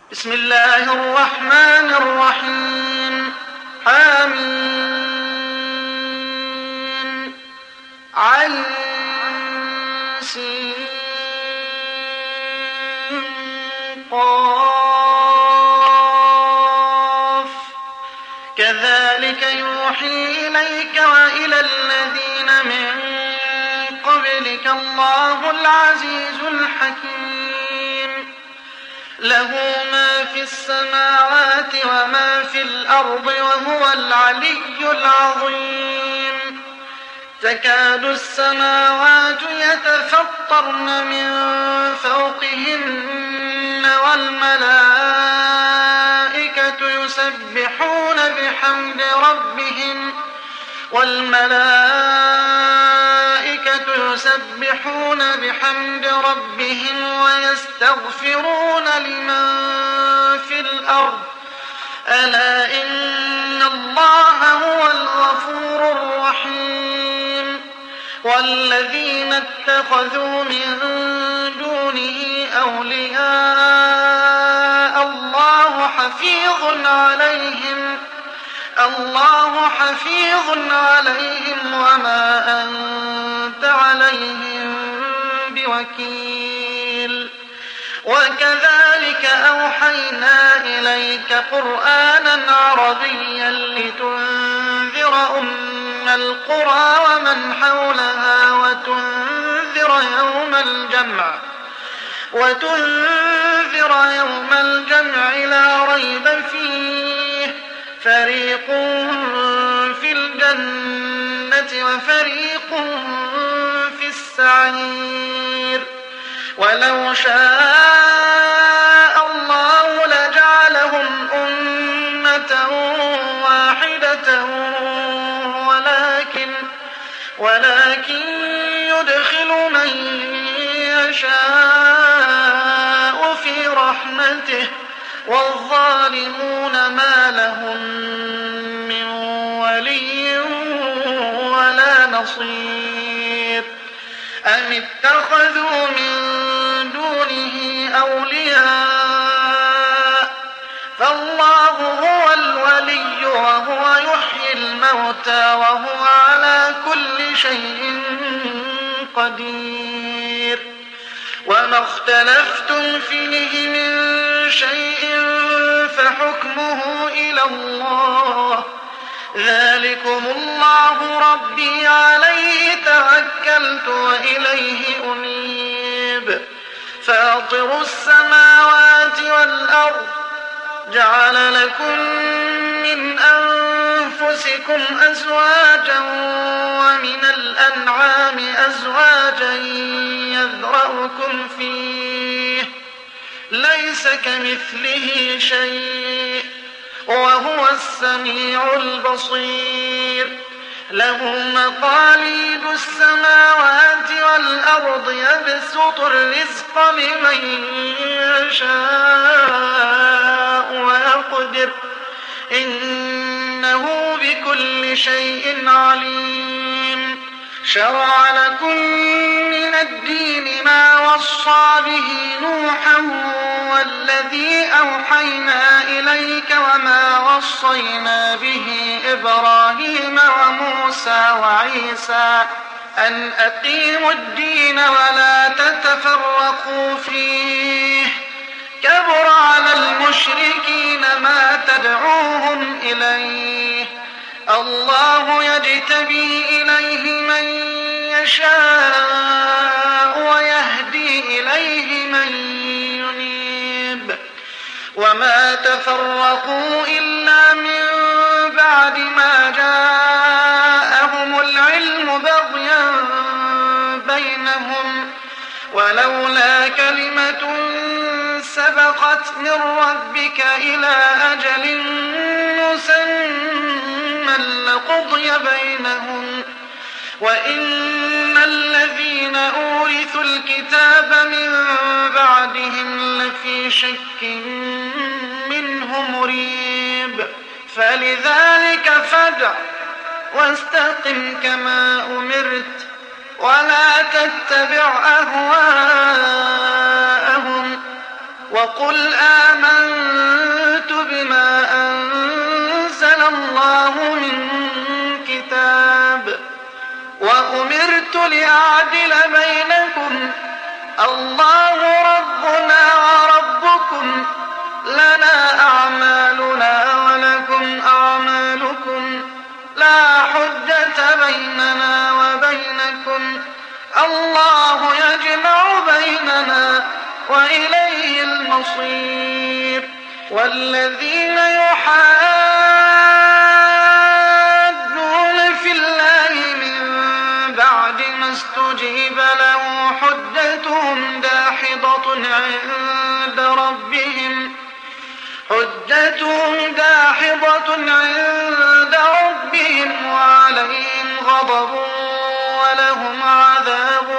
بسم الله الرحمن الرحيم. حميم عين سين قاف كذلك يوحي إليك وإلى الذين من قبلك الله العزيز الحكيم. له ما في السماوات وما في الأرض وهو العلي العظيم. تكاد السماوات يتفطرن من فوقهن والملائكة يسبحون بحمد ربهم ويستغفرون لمن في الأرض ألا إن الله هو الغفور الرحيم. والذين اتخذوا من دونه أولياء الله حفيظ عليهم وما أنت عليهم بوكيل. وكذلك أوحينا إليك قرآنا عربيا لتنذر أم القرى ومن حولها وتنذر يوم الجمع لا ريب فيه فريق في الجنة وفريق في السعير. ولو شاء الله لجعلهم أمة واحدة ولكن يدخل من يشاء في رحمته والظالمون ما لهم من ولي ولا نصير. أم اتخذوا من دونه أولياء فالله هو الولي وهو يحيي الموتى وهو على كل شيء قدير. وما اختلفتم فيه من شيء فحكمه إلى الله. ذلكم الله ربي عليه توكلت وإليه أنيب. فاطر السماوات والأرض جعل لكم من أنفسكم أزواجا ومن الأنعام أزواجا يذرأكم فيه ليس كمثله شيء وهو السميع البصير. له مقاليد السماوات والأرض يبسط الرزق لمن يشاء ويقدر إنه بكل شيء عليم. شرع لكم من الدين ما وصى به نوحا والذي أوحينا إليك وما وصينا به إبراهيم وموسى وعيسى أن أقيموا الدين ولا تتفرقوا فيه. كبر على المشركين ما تدعوهم إليه. الله يجتبي إليه من يشاء ويهدي إليه من ينيب. وما تفرقوا إلا من بعد ما جاءهم العلم بغيا بينهم ولولا كلمة سبقت من ربك إلى أجل مسمى لقضي بينهم وإن الذين أورثوا الكتاب من بعدهم لفي شك منه مريب. فلذلك فادع واستقم كما أمرت ولا تتبع أهواءهم وقل آمنت الله من كتاب وأمرت لأعدل بينكم الله ربنا وربكم لنا أعمالنا ولكم أعمالكم لا حجة بيننا وبينكم الله يجمع بيننا وإليه المصير والذين يحادون في الله من بعد ما استجيب له حجتهم داحضة عند ربهم وعليهم غضب ولهم عذاب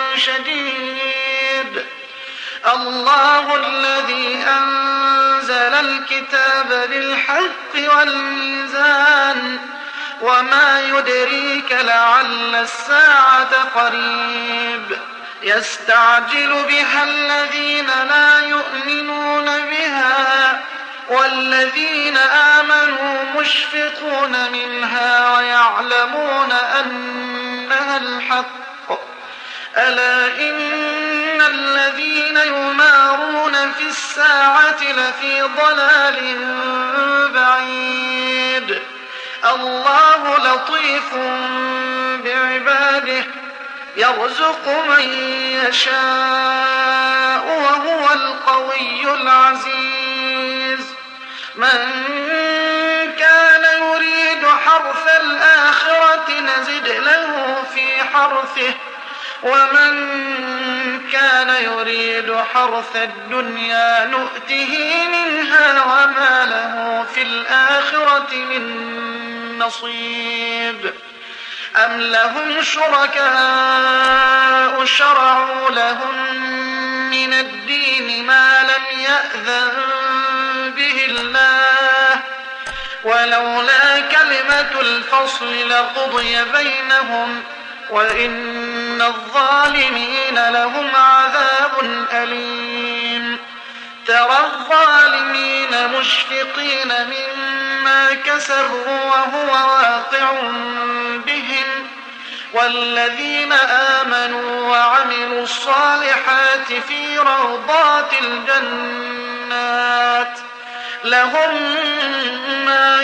شديد الله الذي أنزل الكتاب بالحق والميزان وما يدريك لعل الساعة قريب يستعجل بها الذين لا يؤمنون بها والذين آمنوا مشفقون منها ويعلمون أنها الحق ألا إن الذين يمارون في الساعة لفي ضلال بعيد الله لطيف بعباده يرزق من يشاء وهو القوي العزيز من كان يريد حرث الآخرة نزد له في حرثه ومن كان يريد حرث الدنيا نؤته منها وما له في الآخرة من نصيب أم لهم شركاء شرعوا لهم من الدين ما لم يأذن به الله ولولا كلمة الفصل لقضي بينهم وإن الظالمين لهم عذاب أليم ترى الظالمين مشفقين مما كسبوا وهو واقع بهم والذين آمنوا وعملوا الصالحات في روضات الجنات لهم ما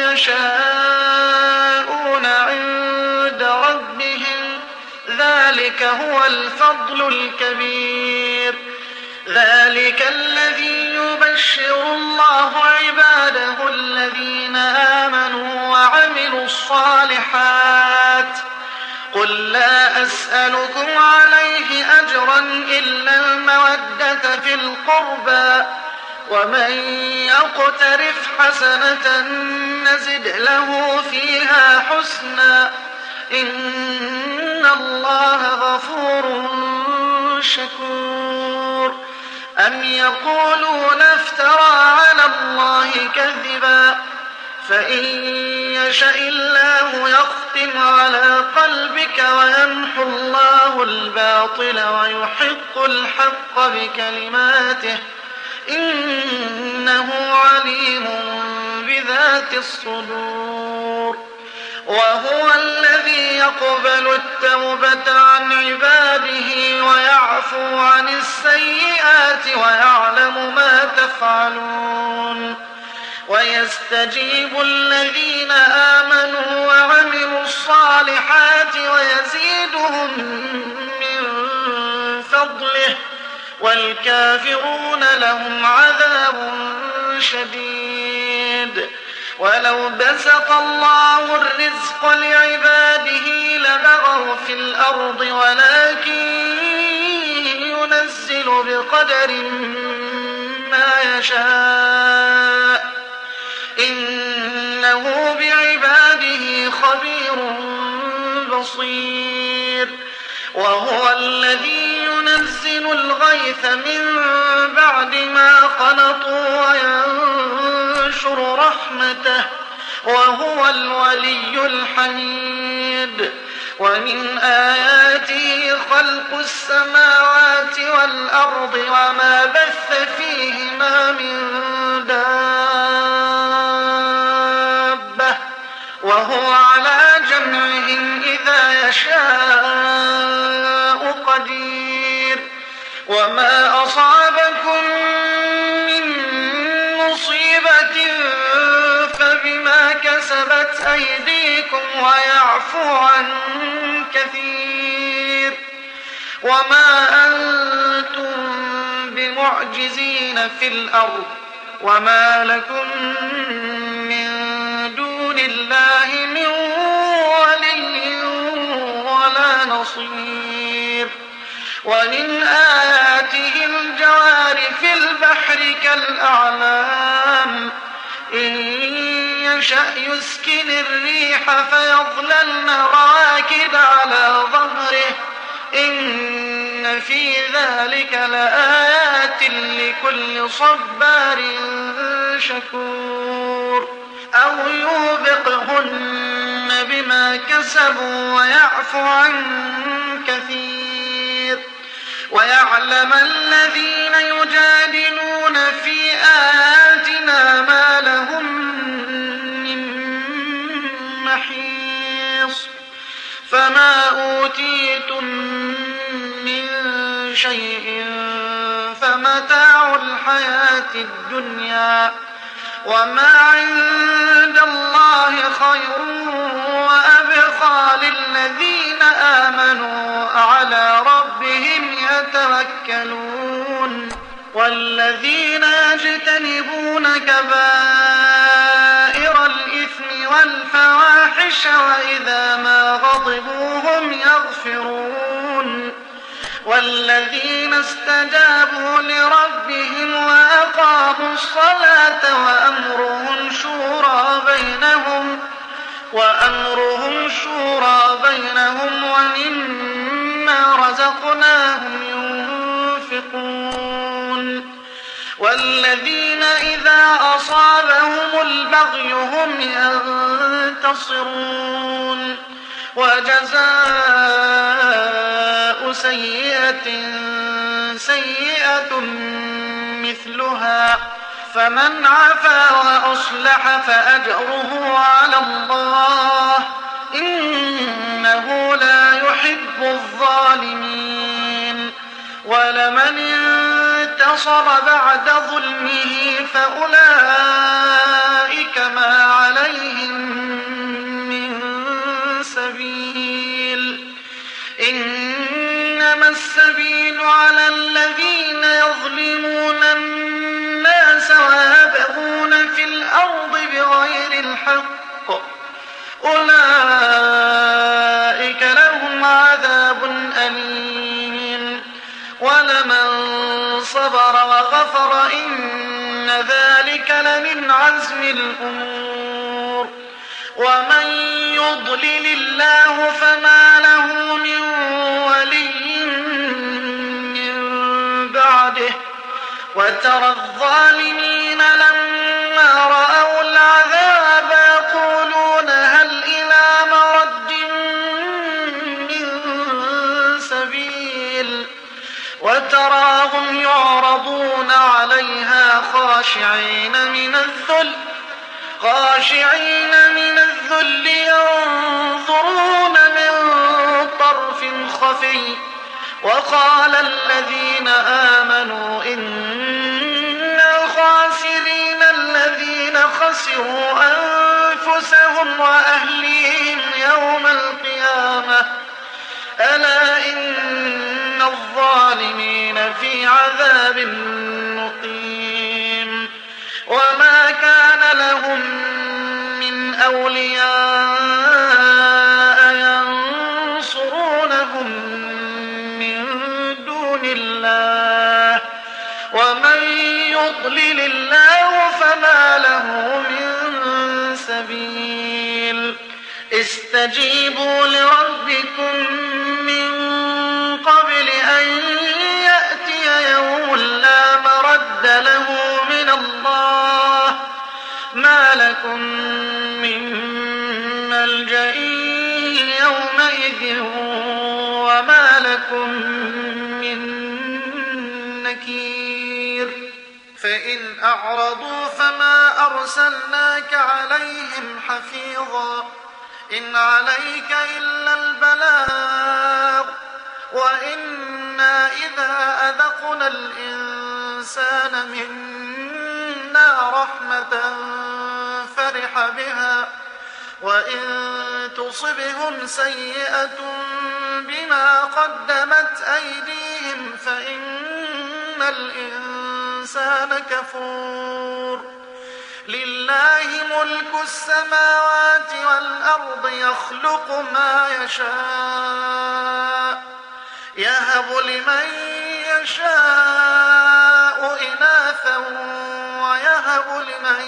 يشاءون عند ربهم ذلك هو الفضل الكبير ذلك الذي يبشر الله عباده الذين آمنوا وعملوا الصالحات قل لا أسألكم عليه أجرا إلا المودة في القربى ومن يقترف حسنة نزد له فيها حسنا إن الله غفور شكور أم يقولون افترى على الله كذبا فإن يشأ الله يختم على قلبك ويمحو الله الباطل ويحق الحق بكلماته إنه عليم بذات الصدور وهو الذي يقبل التوبة عن عباده ويعفو عن السيئات ويعلم ما تفعلون ويستجيب الذين آمنوا وعملوا الصالحات ويزيدهم من فضله والكافرون لهم عذاب شديد ولو بسط الله الرزق لعباده لبغوا في الأرض ولكن ينزل بقدر ما يشاء إنه بعباده خبير بصير وهو الذي ينزل الغيث من بعد ما قنطوا وينشر رحمته وهو الولي الحميد ومن آياته خلق السماوات والأرض وما بث فيهما من دابة وما أصابكم من مصيبة فبما كسبت أيديكم ويعفو عن كثير وما أنتم بمعجزين في الأرض وما لكم من دون الله من ولي ولا نصير ومن آياته الجوار في البحر كالأعلام إن يشأ يسكن الريح فيظللن رواكد على ظهره إن في ذلك لآيات لكل صبار شكور أو يوبقهن بما كسبوا ويعفو عن كثير ويعلم الذين يجادلون في آياتنا ما لهم من محيص فما أوتيتم من شيء فمتاع الحياة الدنيا وما عند الله خير وأبقى للذين آمنوا على ربهم يتوكلون والذين يجتنبون كبائر الإثم والفواحش وإذا ما غضبوا هم يغفرون والذين استجابوا لربهم وأقاموا الصلاة وأمرهم شورى بينهم ومما رزقناهم ينفقون والذين إذا أصابهم البغي هم ينتصرون وجزاء سيئة سيئة مثلها فمن عفا وأصلح فأجره على الله إنه لا يحب الظالمين ولمن انتصر بعد ظلمه فأولئك ما عليهم من سبيل إنما السبيل على الذين يظلمون الناس ويبغون في الأرض بغير الحق أولئك لهم عذاب أليم ولمن صبر وغفر إن ذلك لمن عزم الأمور ومن يضلل الله فما له من ولي من بعده وترى الظالمين لما رأوا العذاب يقولون هل إلى مرد من سبيل وتراهم يعرضون عليها خاشعين من الذل ينظرون من طرف خفي وقال الذين آمنوا إنا خاسرين الذين خسروا أنفسهم وأهليهم يوم القيامة ألا إن الظالمين في عذاب مقيم وما كان لهم من أولياء ينصرونهم من دون الله ومن يضلل الله فما له من سبيل استجيبوا لربكم من قبل أن يأتي يوم لا مرد له من الله ما لكم من ملجأ يومئذ وما لكم من نكير فإن أعرضوا فما أرسلناك عليهم حفيظا إن عليك إلا البلاغ وإنا إذا أذقنا الإنسان منا رحمة فرح بها وإن تصبهم سيئة بما قدمت أيديهم فإن الإنسان كفور لله ملك السماوات والأرض يخلق ما يشاء يهب لمن يشاء إناثا ويهب لمن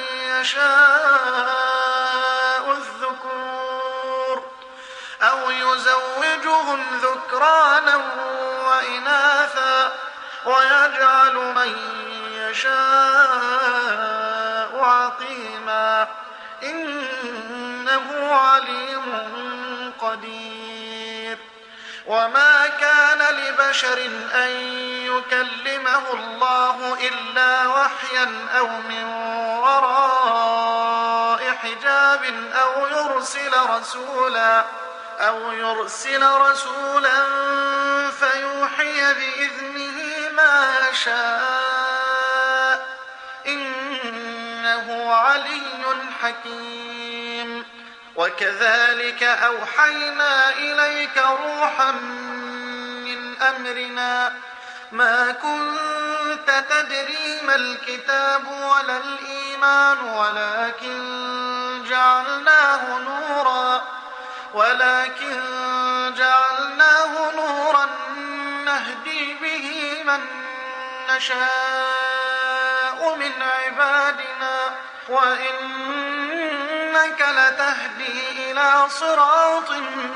يشاء الذكور أو يزوجهم ذكرانا وإناثا ويجعل من يشاء عقيما إنه عليم قدير وما كان لبشر أن يكلمه الله إلا وحيا أو من وراء حجاب أو يرسل رسولا فيوحي بإذنه ما يشاء إنه علي حكيم وكذلك أوحينا إليك روحا من أمرنا ما كنت تدري ما الكتاب ولا الإيمان ولكن جعلناه نورا نهدي به من نشاء من عبادنا وإنك لتهدي إلى صراط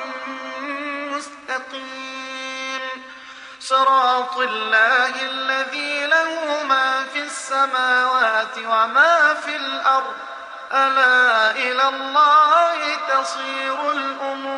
مستقيم صراط الله الذي له ما في السماوات وما في الأرض ألا إلى الله تصير الأمور